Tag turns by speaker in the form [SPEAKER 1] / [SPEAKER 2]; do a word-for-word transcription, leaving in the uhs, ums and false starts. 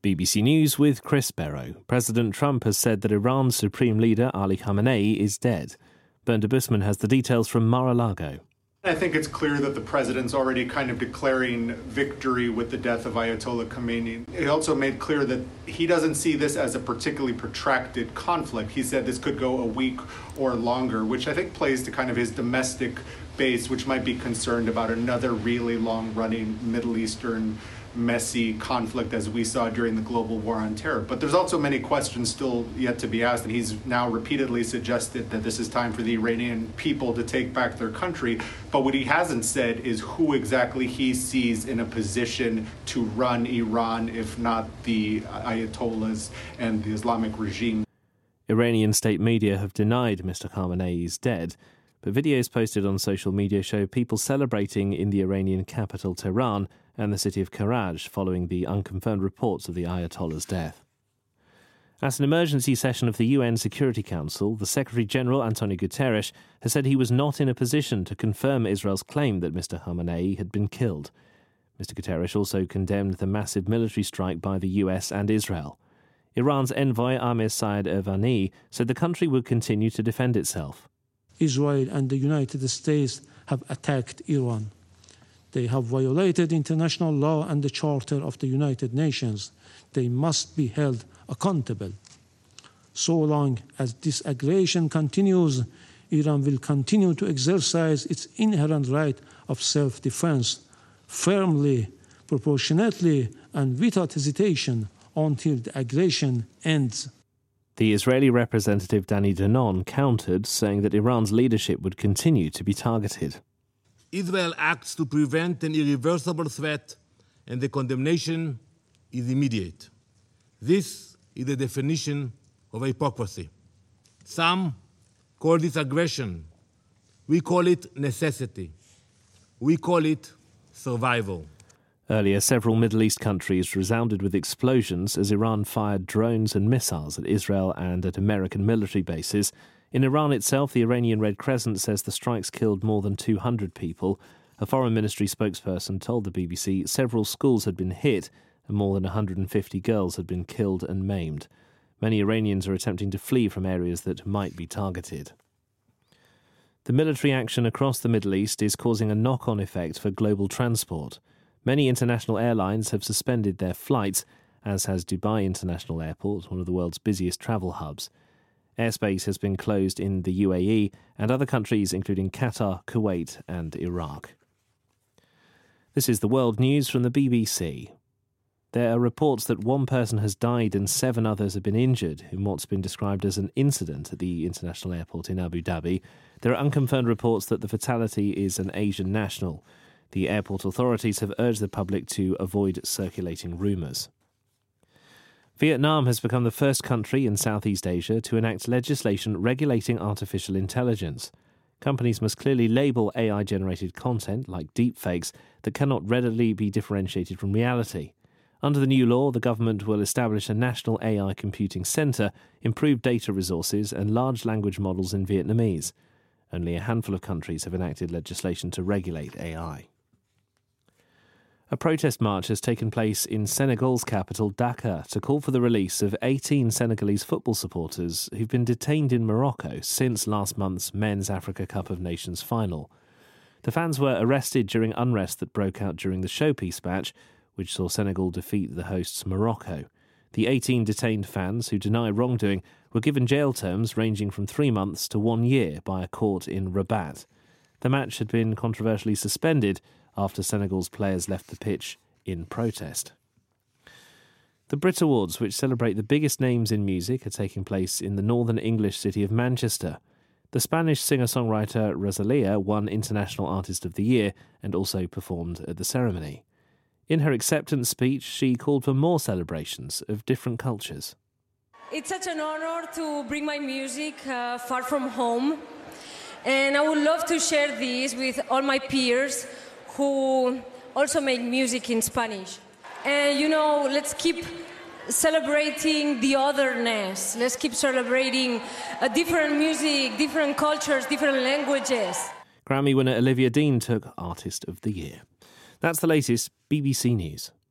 [SPEAKER 1] B B C News with Chris Barrow. President Trump has said that Iran's supreme leader, Ali Khamenei, is dead. Bernd de Busman has the details from Mar-a-Lago.
[SPEAKER 2] I think it's clear that the president's already kind of declaring victory with the death of Ayatollah Khamenei. He also made clear that he doesn't see this as a particularly protracted conflict. He said this could go a week or longer, which I think plays to kind of his domestic base, which might be concerned about another really long-running Middle Eastern messy conflict as we saw during the global war on terror. But there's also many questions still yet to be asked, and he's now repeatedly suggested that this is time for the Iranian people to take back their country. But what he hasn't said is who exactly he sees in a position to run Iran, if not the Ayatollahs and the Islamic regime.
[SPEAKER 1] Iranian state media have denied Mister Khamenei is dead, but videos posted on social media show people celebrating in the Iranian capital Tehran and the city of Karaj following the unconfirmed reports of the Ayatollah's death. At an emergency session of the U N Security Council, the Secretary-General Antonio Guterres has said he was not in a position to confirm Israel's claim that Mister Khamenei had been killed. Mister Guterres also condemned the massive military strike by the U S and Israel. Iran's envoy Amir Saad Irvani said the country would continue to defend itself.
[SPEAKER 3] Israel and the United States have attacked Iran. They have violated international law and the Charter of the United Nations. They must be held accountable. So long as this aggression continues, Iran will continue to exercise its inherent right of self-defense firmly, proportionately, and without hesitation until the aggression ends.
[SPEAKER 1] The Israeli representative Danny Danon countered, saying that Iran's leadership would continue to be targeted.
[SPEAKER 4] Israel acts to prevent an irreversible threat, and the condemnation is immediate. This is the definition of hypocrisy. Some call this aggression. We call it necessity. We call it survival.
[SPEAKER 1] Earlier, several Middle East countries resounded with explosions as Iran fired drones and missiles at Israel and at American military bases. In Iran itself, the Iranian Red Crescent says the strikes killed more than two hundred people. A foreign ministry spokesperson told the B B C several schools had been hit and more than one hundred fifty girls had been killed and maimed. Many Iranians are attempting to flee from areas that might be targeted. The military action across the Middle East is causing a knock-on effect for global transport. Many international airlines have suspended their flights, as has Dubai International Airport, one of the world's busiest travel hubs. Airspace has been closed in the U A E and other countries including Qatar, Kuwait and Iraq. This is the World News from the B B C. There are reports that one person has died and seven others have been injured in what's been described as an incident at the international airport in Abu Dhabi. There are unconfirmed reports that the fatality is an Asian national. The airport authorities have urged the public to avoid circulating rumours. Vietnam has become the first country in Southeast Asia to enact legislation regulating artificial intelligence. Companies must clearly label A I-generated content, like deepfakes, that cannot readily be differentiated from reality. Under the new law, the government will establish a national A I computing centre, improve data resources and large language models in Vietnamese. Only a handful of countries have enacted legislation to regulate A I. A protest march has taken place in Senegal's capital, Dakar, to call for the release of eighteen Senegalese football supporters who've been detained in Morocco since last month's Men's Africa Cup of Nations final. The fans were arrested during unrest that broke out during the showpiece match, which saw Senegal defeat the hosts Morocco. The eighteen detained fans who deny wrongdoing were given jail terms ranging from three months to one year by a court in Rabat. The match had been controversially suspended after Senegal's players left the pitch in protest. The Brit Awards, which celebrate the biggest names in music, are taking place in the northern English city of Manchester. The Spanish singer-songwriter Rosalía won International Artist of the Year and also performed at the ceremony. In her acceptance speech, she called for more celebrations of different cultures.
[SPEAKER 5] It's such an honor to bring my music uh, far from home, and I would love to share this with all my peers who also make music in Spanish. And, you know, let's keep celebrating the otherness. Let's keep celebrating uh, different music, different cultures, different languages.
[SPEAKER 1] Grammy winner Olivia Dean took Artist of the Year. That's the latest B B C News.